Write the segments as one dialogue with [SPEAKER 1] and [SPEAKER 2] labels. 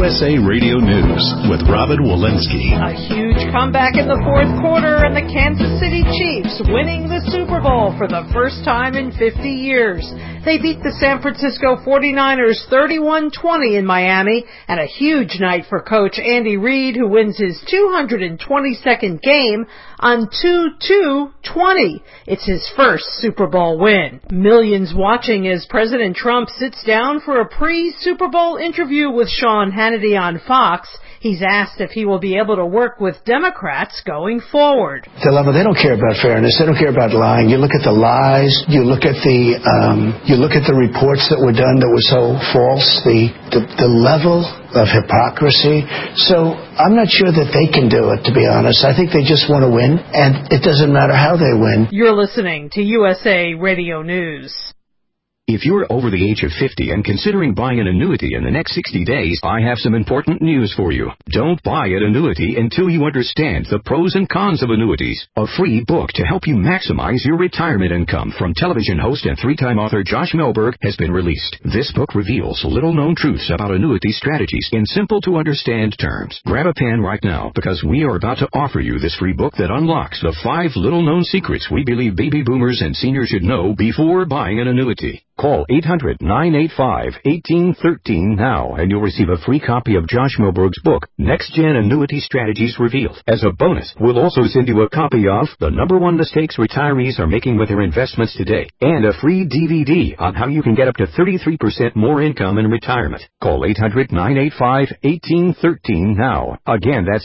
[SPEAKER 1] USA Radio News with Robin Walensky.
[SPEAKER 2] A huge comeback in the fourth quarter, and the Kansas City Chiefs winning the Super Bowl for the first time in 50 years. They beat the San Francisco 49ers 31-20 in Miami, and a huge night for Coach Andy Reid, who wins his 222nd game on 2-2-20. It's his first Super Bowl win. Millions watching as President Trump sits down for a pre-Super Bowl interview with Sean Hannity on Fox. He's asked if he will be able to work with Democrats going forward.
[SPEAKER 3] Dilemma, they don't care about fairness. They don't care about lying. You look at the lies. You look at the reports that were done that were so false. The level of hypocrisy. So I'm not sure that they can do it, to be honest. I think they just want to win, and it doesn't matter how they win.
[SPEAKER 2] You're listening to USA Radio News.
[SPEAKER 4] If you're over the age of 50 and considering buying an annuity in the next 60 days, I have some important news for you. Don't buy an annuity until you understand the pros and cons of annuities. A free book to help you maximize your retirement income from television host and three-time author Josh Melberg has been released. This book reveals little-known truths about annuity strategies in simple-to-understand terms. Grab a pen right now, because we are about to offer you this free book that unlocks the 5 little-known secrets we believe baby boomers and seniors should know before buying an annuity. Call 800-985-1813 now, and you'll receive a free copy of Josh Melberg's book, Next Gen Annuity Strategies Revealed. As a bonus, we'll also send you a copy of The #1 Mistakes Retirees Are Making with Their Investments Today, and a free DVD on how you can get up to 33% more income in retirement. Call 800-985-1813 now. Again, that's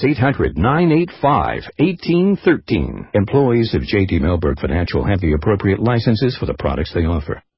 [SPEAKER 4] 800-985-1813. Employees of J.D. Melberg Financial have the appropriate licenses for the products they offer.